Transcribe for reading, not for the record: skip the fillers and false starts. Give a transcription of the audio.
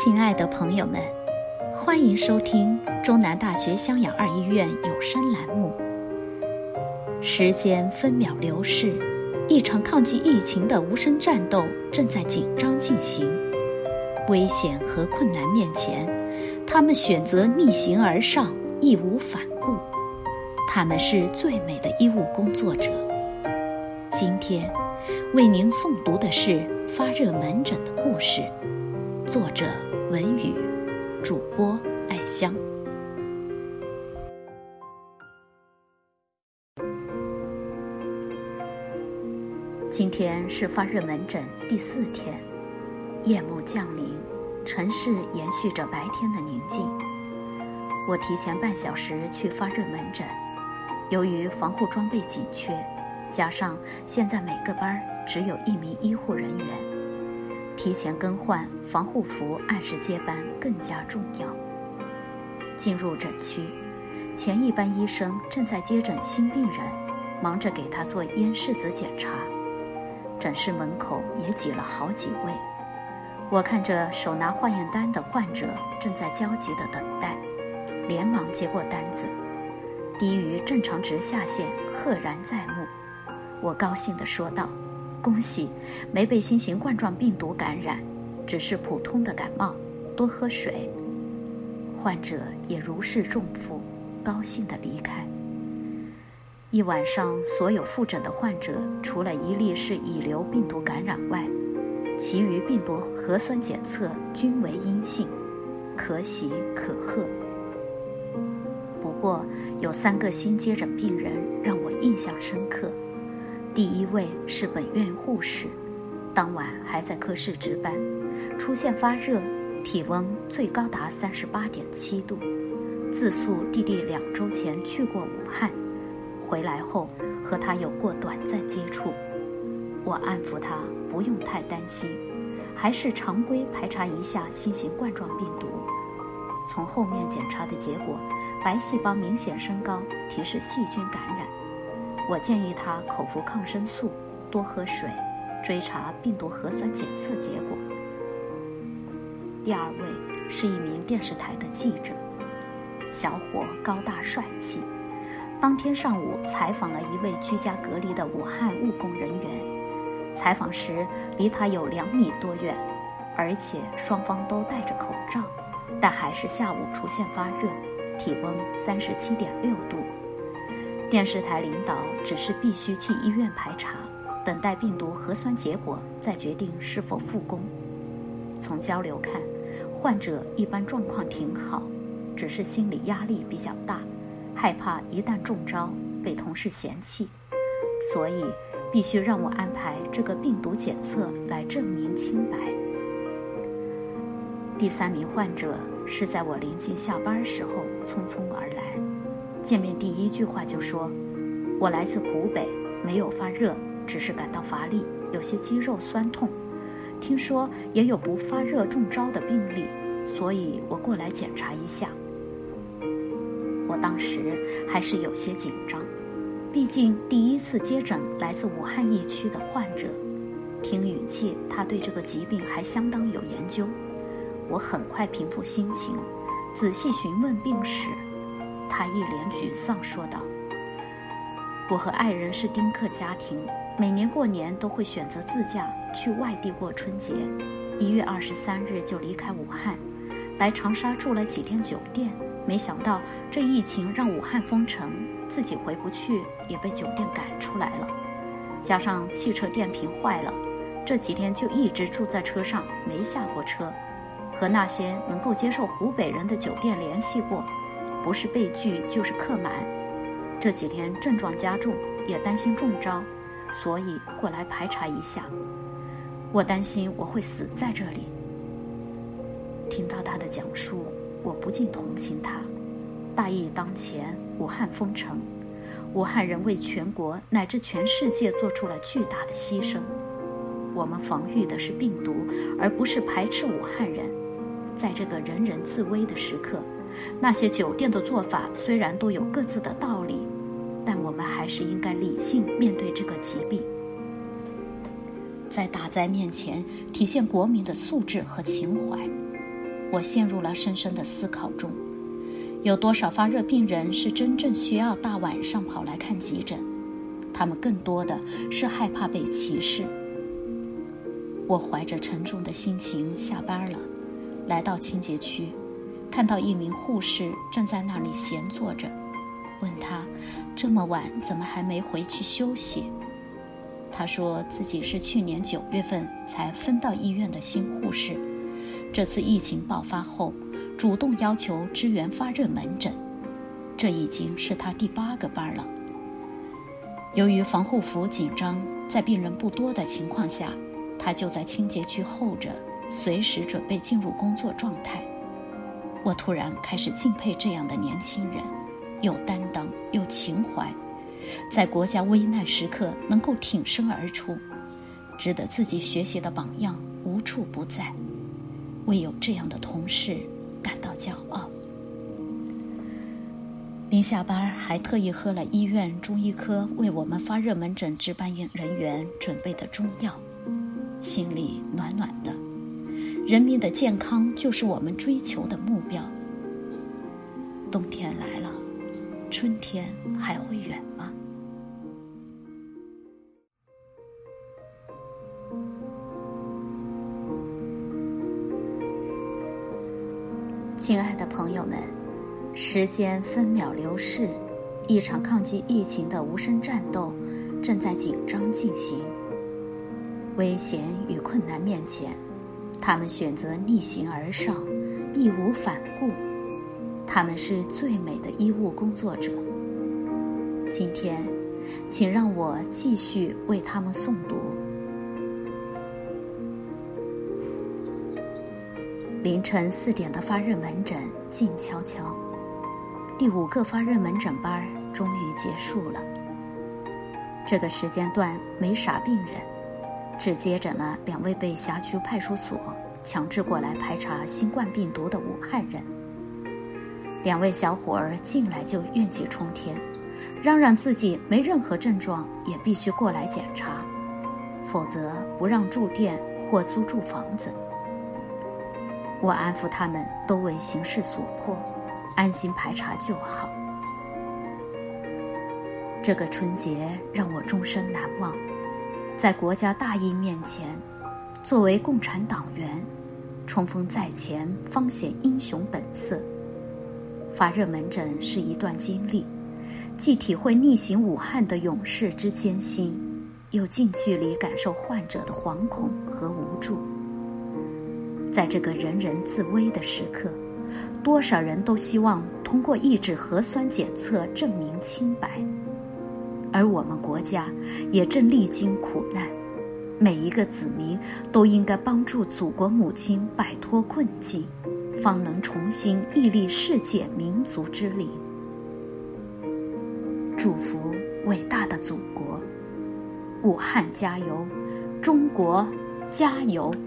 亲爱的朋友们，欢迎收听中南大学湘雅二医院有声栏目。时间分秒流逝，一场抗击疫情的无声战斗正在紧张进行。危险和困难面前，他们选择逆行而上，义无反顾。他们是最美的医务工作者。今天为您诵读的是发热门诊的故事，作者文宇，主播艾香。今天是发热门诊第4天，夜幕降临，城市延续着白天的宁静。我提前半小时去发热门诊，由于防护装备紧缺，加上现在每个班只有1名医护人员，提前更换防护服，按时接班更加重要。进入诊区，前一班医生正在接诊新病人，忙着给他做咽拭子检查。诊室门口也挤了好几位，我看着手拿化验单的患者正在焦急地等待，连忙接过单子。低于正常值下限赫然在目，我高兴地说道：恭喜，没被新型冠状病毒感染，只是普通的感冒，多喝水。患者也如释重负，高兴地离开。一晚上，所有复诊的患者除了1例是乙流病毒感染外，其余病毒核酸检测均为阴性，可喜可贺。不过有3个新接诊病人让我印象深刻。第一位是本院护士，当晚还在科室值班，出现发热，体温最高达38.7度。自诉弟弟2周前去过武汉，回来后和他有过短暂接触。我安抚他不用太担心，还是常规排查一下新型冠状病毒。从后面检查的结果，白细胞明显升高，提示细菌感染。我建议他口服抗生素，多喝水，追查病毒核酸检测结果。第2位是一名电视台的记者，小伙高大帅气。当天上午采访了一位居家隔离的武汉务工人员，采访时离他有2米多远，而且双方都戴着口罩，但还是下午出现发热，体温37.6度。电视台领导只是必须去医院排查，等待病毒核酸结果再决定是否复工。从交流看，患者一般状况挺好，只是心理压力比较大，害怕一旦中招被同事嫌弃，所以必须让我安排这个病毒检测来证明清白。第3名患者是在我临近下班时候匆匆而来，见面第1句话就说：我来自湖北，没有发热，只是感到乏力，有些肌肉酸痛，听说也有不发热中招的病例，所以我过来检查一下。我当时还是有些紧张，毕竟第1次接诊来自武汉疫区的患者，听语气他对这个疾病还相当有研究。我很快平复心情，仔细询问病史。他一脸沮丧说道：我和爱人是丁克家庭，每年过年都会选择自驾去外地过春节。1月23日就离开武汉，来长沙住了几天酒店，没想到这疫情让武汉封城，自己回不去，也被酒店赶出来了。加上汽车电瓶坏了，这几天就一直住在车上，没下过车。和那些能够接受湖北人的酒店联系过，不是被拒就是客满。这几天症状加重，也担心中招，所以过来排查一下。我担心我会死在这里。听到他的讲述，我不禁同情他。大疫当前，武汉封城，武汉人为全国乃至全世界做出了巨大的牺牲。我们防御的是病毒，而不是排斥武汉人。在这个人人自危的时刻，那些酒店的做法虽然都有各自的道理，但我们还是应该理性面对这个疾病。在大灾面前，体现国民的素质和情怀。 我陷入了深深的思考中。有多少发热病人是真正需要大晚上跑来看急诊？他们更多的是害怕被歧视。我怀着沉重的心情下班了，来到清洁区，看到一名护士正在那里闲坐着，问他这么晚怎么还没回去休息。他说自己是去年9月份才分到医院的新护士，这次疫情爆发后主动要求支援发热门诊，这已经是他第8个班了。由于防护服紧张，在病人不多的情况下，他就在清洁区候着，随时准备进入工作状态。我突然开始敬佩这样的年轻人，有担当，有情怀，在国家危难时刻能够挺身而出，值得自己学习的榜样无处不在。为有这样的同事感到骄傲。临下班还特意喝了医院中医科为我们发热门诊值班人员准备的中药，心里暖暖的。人民的健康就是我们追求的目标。冬天来了，春天还会远吗？亲爱的朋友们，时间分秒流逝，一场抗击疫情的无声战斗正在紧张进行。危险与困难面前，他们选择逆行而上，义无反顾。他们是最美的医务工作者。今天，请让我继续为他们诵读。凌晨4点的发热门诊静悄悄，第5个发热门诊班终于结束了。这个时间段没啥病人，只接诊了2位被辖区派出所强制过来排查新冠病毒的武汉人。2位小伙儿进来就怨气冲天，嚷嚷自己没任何症状也必须过来检查，否则不让住店或租住房子。我安抚他们都为形势所迫，安心排查就好。这个春节让我终身难忘。在国家大义面前，作为共产党员，冲锋在前，方显英雄本色。发热门诊是一段经历，既体会逆行武汉的勇士之艰辛，又近距离感受患者的惶恐和无助。在这个人人自危的时刻，多少人都希望通过一纸核酸检测证明清白，而我们国家也正历经苦难，每一个子民都应该帮助祖国母亲摆脱困境，方能重新屹立世界民族之林。祝福伟大的祖国，武汉加油，中国加油！